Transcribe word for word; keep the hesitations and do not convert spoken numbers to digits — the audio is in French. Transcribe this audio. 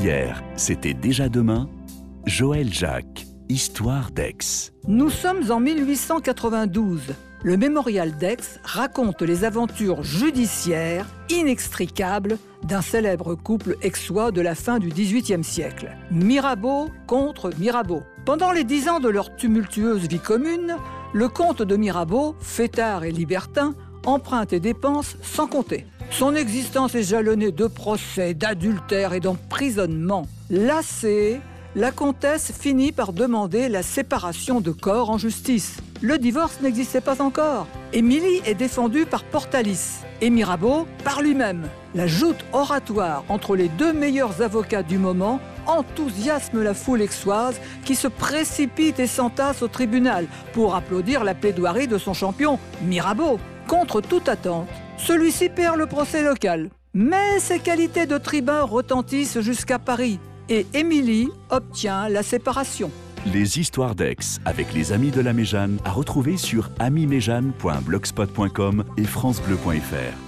Hier, c'était déjà demain. Joël Jacques, Histoire d'Aix. Nous sommes en mille huit cent quatre-vingt-douze. Le mémorial d'Aix raconte les aventures judiciaires inextricables d'un célèbre couple aixois de la fin du dix-huitième siècle. Mirabeau contre Mirabeau. Pendant les dix ans de leur tumultueuse vie commune, le comte de Mirabeau, fêtard et libertin, emprunte et dépense sans compter. Son existence est jalonnée de procès, d'adultère et d'emprisonnement. Lassée, la comtesse finit par demander la séparation de corps en justice. Le divorce n'existait pas encore. Émilie est défendue par Portalis et Mirabeau par lui-même. La joute oratoire entre les deux meilleurs avocats du moment enthousiasme la foule aixoise qui se précipite et s'entasse au tribunal pour applaudir la plaidoirie de son champion, Mirabeau. Contre toute attente, celui-ci perd le procès local. Mais ses qualités de tribun retentissent jusqu'à Paris et Émilie obtient la séparation. Les histoires d'Aix avec les amis de la Méjane à retrouver sur ami méjane point blogspot point com et francebleu point fr.